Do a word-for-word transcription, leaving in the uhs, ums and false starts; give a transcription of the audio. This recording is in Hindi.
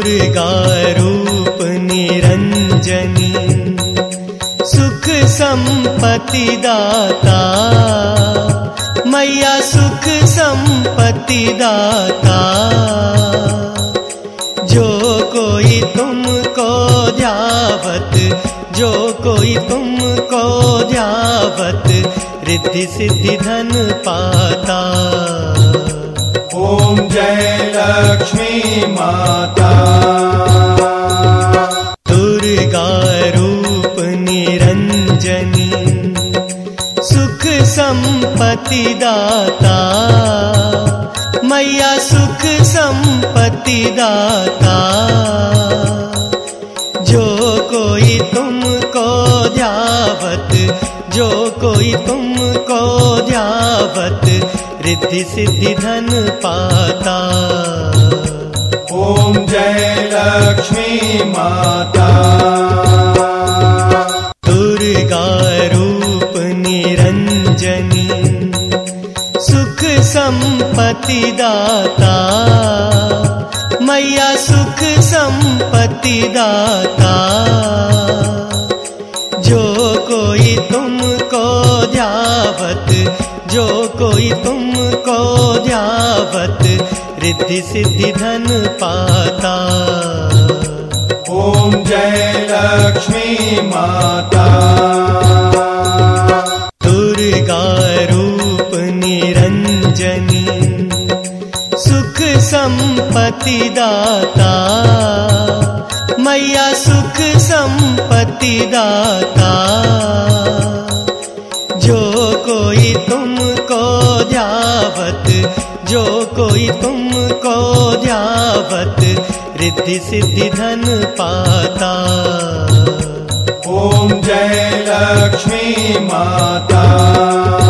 दुर्गा रूप निरंजनी सुख संपत्ति दाता, मैया सुख संपत्ति दाता। जो कोई तुमको ध्यावत, जो कोई तुमको ध्यावत, रिद्धि सिद्धि धन पाता। ओम जय लक्ष्मी माता। दुर्गा रूप निरंजनी सुख संपत्ति दाता, मैया सुख संपत्ति दाता। जो कोई तुमको ध्यावत, जो कोई तुमको ध्यावत, रिद्धि सिद्धि धन पाता। ओम जय लक्ष्मी माता। दुर्गा रूप निरंजनी सुख संपत्ति दाता, मैया सुख संपत्ति दाता। जो कोई तुमको ध्यावत, जो कोई तुमको ध्यावत, रिद्धि सिद्धि धन पाता। ओम जय लक्ष्मी माता। दुर्गा रूप निरंजनी सुख संपत्ति दाता, मैया सुख संपत्ति दाता। जो कोई तुमको ध्यावत, जो कोई तुमको ध्यावत, रिद्धि सिद्धि धन पाता। ओम जय लक्ष्मी माता।